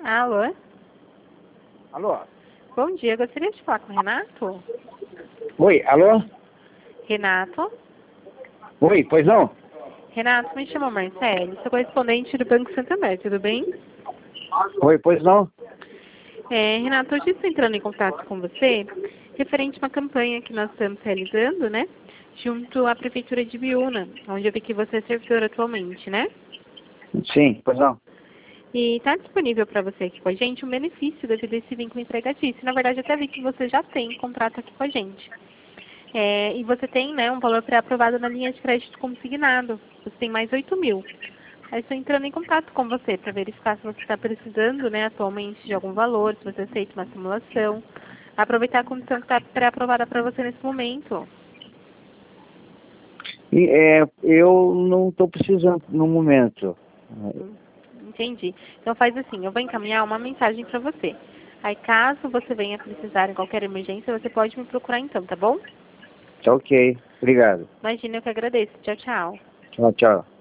Alô? Alô? Bom dia, gostaria de falar com o Renato? Oi, alô? Renato? Oi, pois não? Renato, me chama Marcelo, sou correspondente do Banco Santander, tudo bem? Oi, pois não? Renato, hoje estou entrando em contato com você referente a uma campanha que nós estamos realizando, né? Junto à Prefeitura de Biúna, onde eu vi que você é servidor atualmente, né? Sim, pois não. E está disponível para você aqui com a gente um benefício devido a esse vínculo empregatício. Na verdade, até vi que você já tem contrato aqui com a gente. E você tem, né, um valor pré-aprovado na linha de crédito consignado. Você tem mais 8.000. Aí estou entrando em contato com você para verificar se você está precisando, né, atualmente de algum valor, se você aceita uma simulação. Aproveitar a condição que está pré-aprovada para você nesse momento. Eu não estou precisando no momento. Entendi. Então faz assim, eu vou encaminhar uma mensagem para você. Aí caso você venha precisar em qualquer emergência, você pode me procurar então, tá bom? Tá ok, obrigado. Imagina, eu que agradeço. Tchau, tchau. Tchau, tchau.